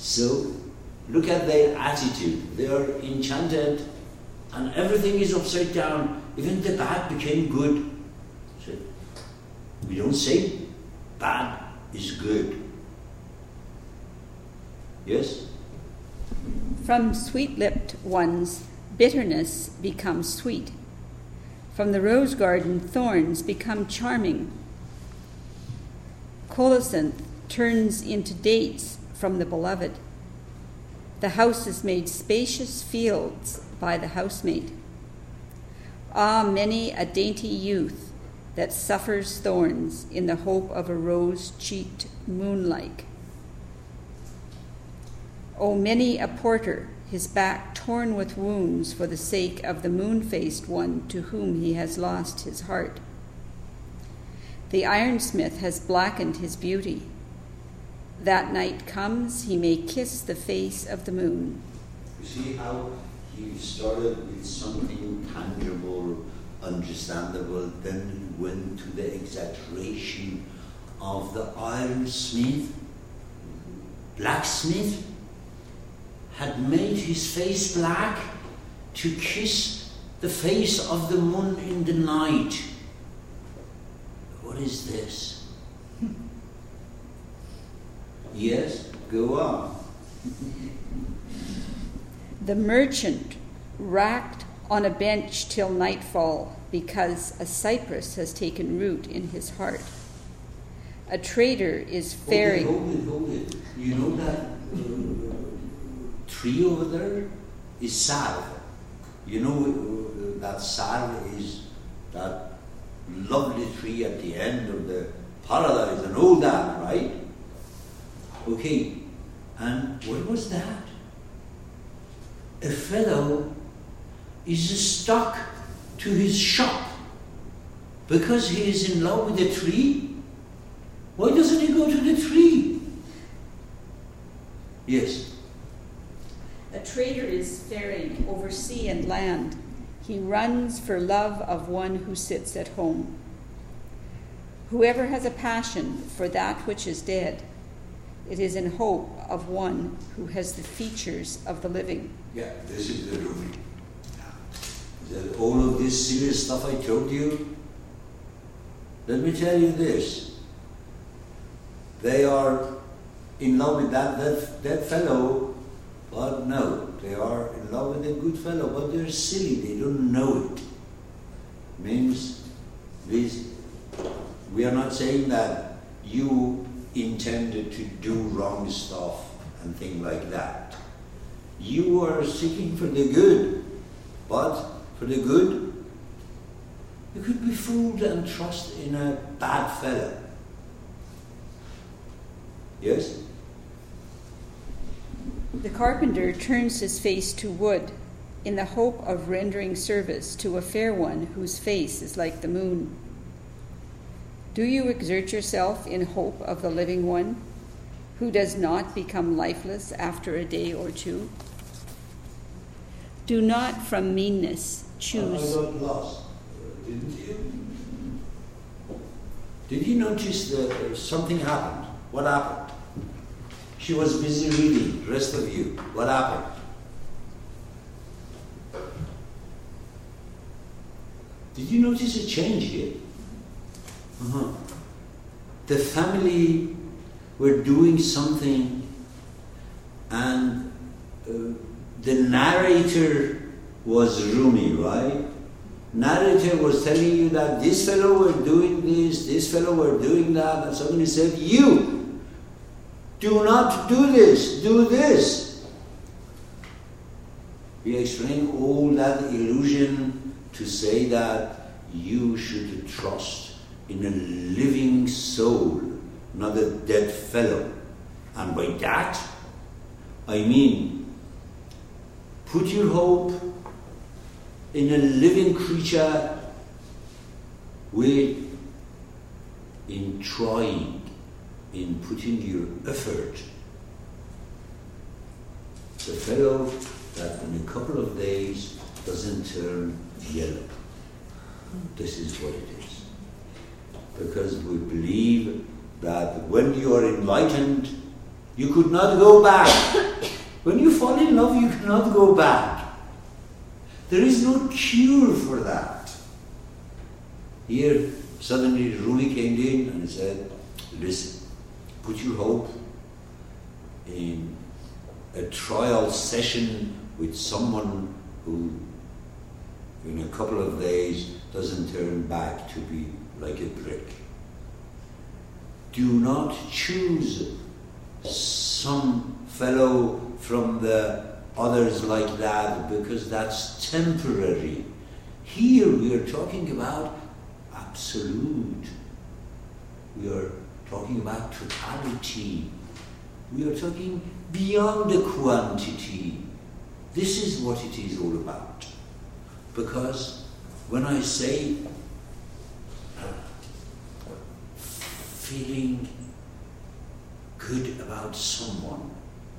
So, look at their attitude. They are enchanted and everything is upside down. Even the bad became good. So, we don't say bad is good. Yes? From sweet-lipped ones, bitterness becomes sweet. From the rose garden, thorns become charming. Colocynth turns into dates from the beloved. The house is made spacious fields by the housemate. Ah, many a dainty youth that suffers thorns in the hope of a rose-cheeked moonlike. Oh, many a porter, his back torn with wounds for the sake of the moon-faced one to whom he has lost his heart. The ironsmith has blackened his beauty. That night comes, he may kiss the face of the moon. You see how he started with something tangible, understandable, then he went to the exaggeration of the ironsmith. Blacksmith had made his face black to kiss the face of the moon in the night. What is this? Yes, go on. The merchant racked on a bench till nightfall because a cypress has taken root in his heart. A trader is faring... Hold it. You know that tree over there is sarv. You know that sarv is that lovely tree at the end of the paradise and all that, right? Okay, and what was that? A fellow is stuck to his shop because he is in love with the tree. Why doesn't he go to the tree? Yes. A trader is faring over sea and land. He runs for love of one who sits at home. Whoever has a passion for that which is dead, it is in hope of one who has the features of the living. Yeah, this is the Rumi. All of this serious stuff I told you, let me tell you this. They are in love with that fellow, but no, they are in love with a good fellow, but they're silly, they don't know it. Means this, we are not saying that you intended to do wrong stuff and things like that. You are seeking for the good, but for the good, you could be fooled and trust in a bad fellow. Yes? The carpenter turns his face to wood in the hope of rendering service to a fair one whose face is like the moon. Do you exert yourself in hope of the living one, who does not become lifeless after a day or two? Do not from meanness choose. I got lost, didn't you? Did you notice that something happened? What happened? She was busy reading, the rest of you. What happened? Did you notice a change here? The family were doing something and the narrator was Rumi, right? Narrator was telling you that this fellow were doing this fellow were doing that, and suddenly said, you, do not do this, do this. We explain all that illusion to say that you should trust in a living soul, not a dead fellow. And by that, I mean, put your hope in a living creature in trying, in putting your effort. The fellow that in a couple of days doesn't turn yellow. This is what it is. Because we believe that when you are enlightened, you could not go back When you fall in love, you cannot go back. There is no cure for that. Here, suddenly Rumi came in and said, listen, put your hope in a trial session with someone who in a couple of days doesn't turn back to be like a brick. Do not choose some fellow from the others like that, because that's temporary. Here we are talking about absolute. We are talking about totality. We are talking beyond the quantity. This is what it is all about. Because when I say feeling good about someone,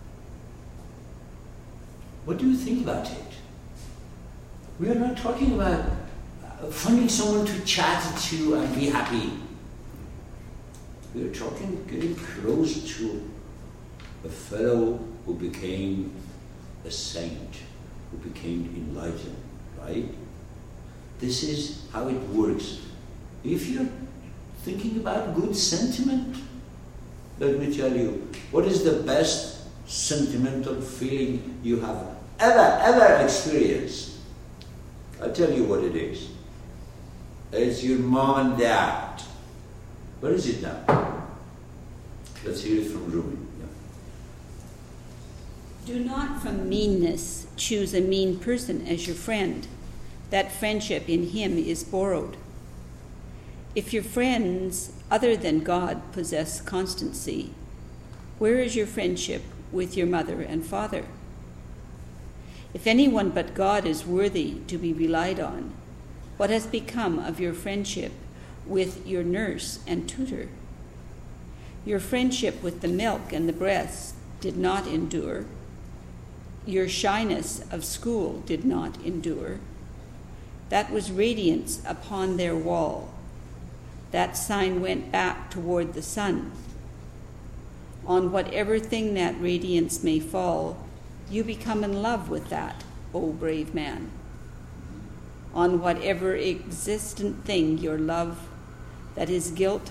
what do you think about it? We are not talking about finding someone to chat to and be happy. We are talking getting close to a fellow who became a saint, who became enlightened, right? This is how it works. If you're thinking about good sentiment, let me tell you, what is the best sentimental feeling you have ever experienced? I'll tell you what it is. It's your mom and dad. Where is it now? Let's hear it from Rumi. Yeah. Do not from meanness choose a mean person as your friend. That friendship in him is borrowed. If your friends other than God possess constancy, where is your friendship with your mother and father? If anyone but God is worthy to be relied on, what has become of your friendship with your nurse and tutor? Your friendship with the milk and the breast did not endure. Your shyness of school did not endure. That was radiance upon their wall. That sign went back toward the sun. On whatever thing that radiance may fall, you become in love with that, O brave man. On whatever existent thing your love that is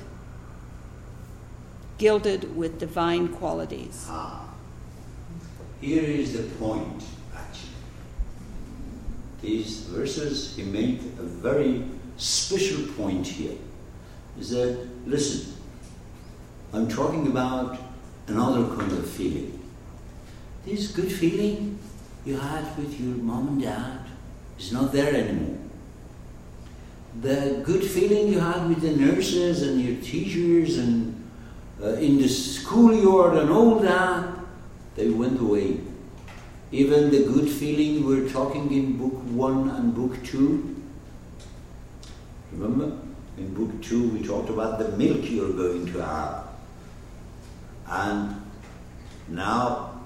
gilded with divine qualities. Here is the point, actually. These verses, he made a very special point here. He said, listen, I'm talking about another kind of feeling. This good feeling you had with your mom and dad is not there anymore. The good feeling you had with the nurses and your teachers and in the schoolyard and all that, they went away. Even the good feeling we're talking in book 1 and book 2. Remember? In book 2 we talked about the milk you're going to have. And now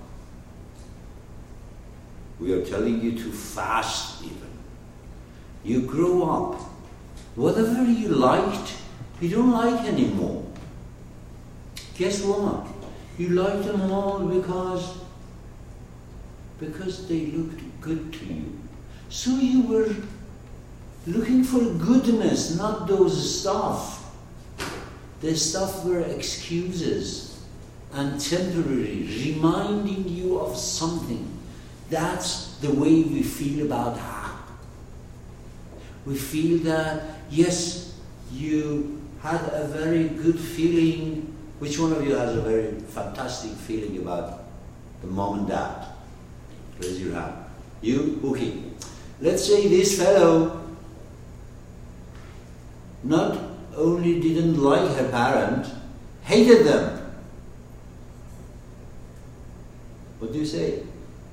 we are telling you to fast even. You grow up. Whatever you liked, you don't like anymore. Guess what? You like them all because they looked good to you. So you were looking for goodness, not those stuff. The stuff were excuses and temporary, reminding you of something. That's the way we feel about her. We feel that, yes, you had a very good feeling. Which one of you has a very fantastic feeling about the mom and dad? Raise your hand. You? Okay. Let's say this fellow not only didn't like her parent, hated them. What do you say?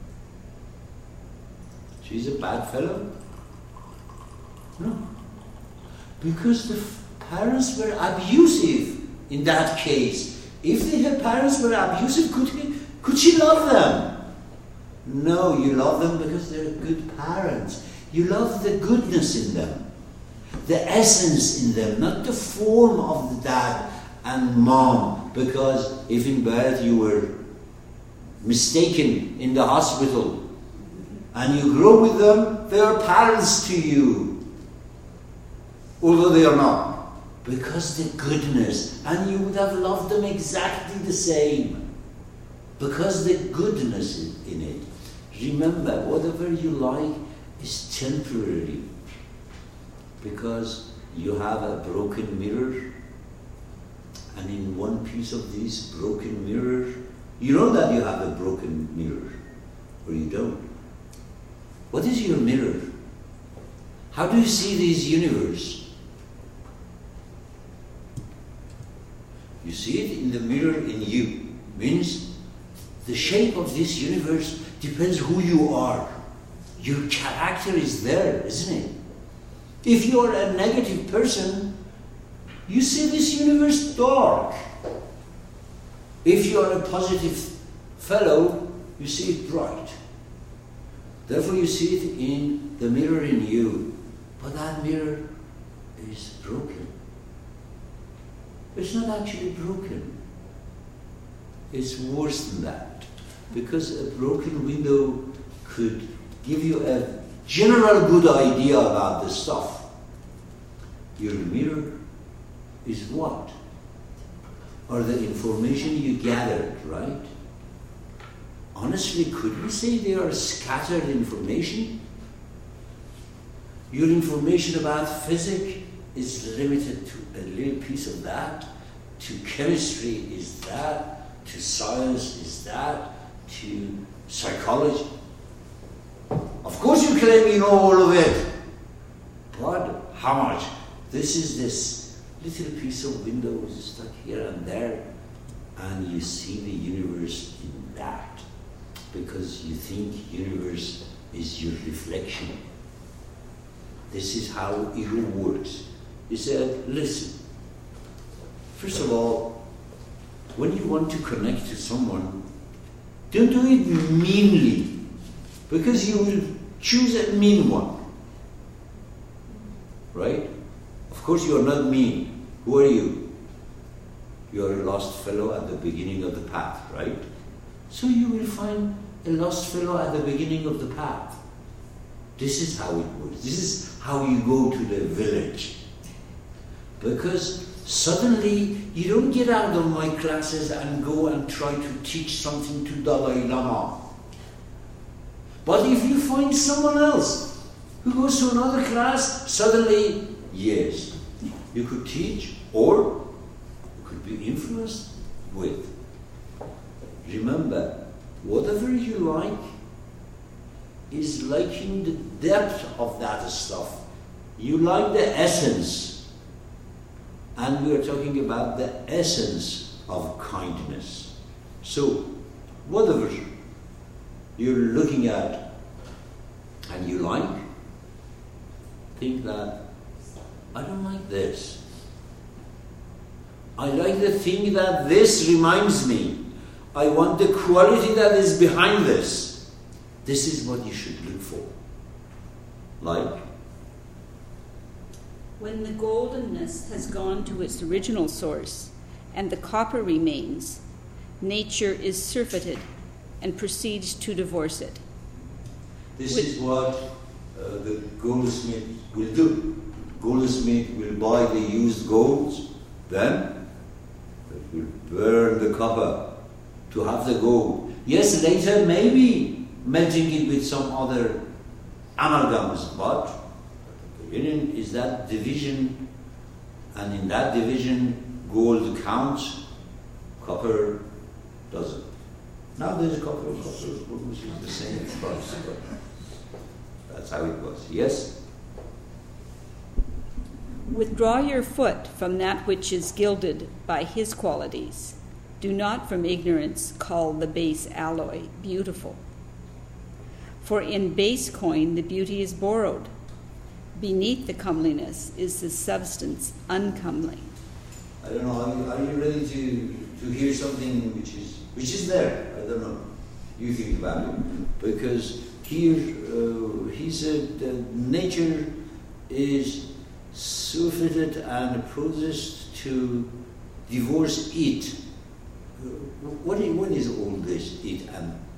She's a bad fellow? No. Because the parents were abusive in that case. If her parents were abusive, could she love them? No, you love them because they're good parents. You love the goodness in them, the essence in them, not the form of the dad and mom. Because if in birth you were mistaken in the hospital, and you grow with them, they are parents to you, although they are not, because the goodness, and you would have loved them exactly the same, because the goodness is in it. Remember, whatever you like is temporary, because you have a broken mirror, and in one piece of this broken mirror, you know that you have a broken mirror, or you don't. What is your mirror? How do you see this universe? You see it in the mirror in you. Means the shape of this universe depends who you are. Your character is there, isn't it? If you are a negative person, you see this universe dark. If you are a positive fellow, you see it bright. Therefore you see it in the mirror in you. But that mirror is broken. It's not actually broken. It's worse than that. Because a broken window could give you a general good idea about the stuff. Your mirror is what? Or the information you gathered, right? Honestly, could we say they are scattered information? Your information about physics is limited to a little piece of that, to chemistry is that, to science is that, to psychology. Of course you claim you know all of it, but how much? This is this little piece of window stuck here and there, and you see the universe in that, because you think universe is your reflection. This is how ego works. He said, listen, first of all, when you want to connect to someone, don't do it meanly, because you will choose a mean one. Right? Of course you are not mean. Who are you? You are a lost fellow at the beginning of the path, right? So you will find a lost fellow at the beginning of the path. This is how it works. This is how you go to the village. Because suddenly you don't get out of my classes and go and try to teach something to Dalai Lama. But if you find someone else who goes to another class, suddenly, yes, you could teach, or you could be influenced with. Remember, whatever you like is liking the depth of that stuff. You like the essence. And we are talking about the essence of kindness. So, whatever you're looking at and you like, think that, I don't like this. I like the thing that this reminds me. I want the quality that is behind this. This is what you should look for. Like, when the goldenness has gone to its original source and the copper remains, nature is surfeited and proceeds to divorce it. This is what the goldsmith will do. Goldsmith will buy the used golds, then it will burn the copper to have the gold. Yes, later maybe melting it with some other amalgams, but the beginning is that division, and in that division gold counts, copper doesn't. Now there's copper, which is the same price, but that's how it was. Yes? Withdraw your foot from that which is gilded by his qualities. Do not from ignorance call the base alloy beautiful. For in base coin the beauty is borrowed. Beneath the comeliness is the substance uncomely. I don't know, are you ready to hear something which is there? I don't know. You think about it. Because here he said that nature is surfeited and processed to divorce it What is all this it and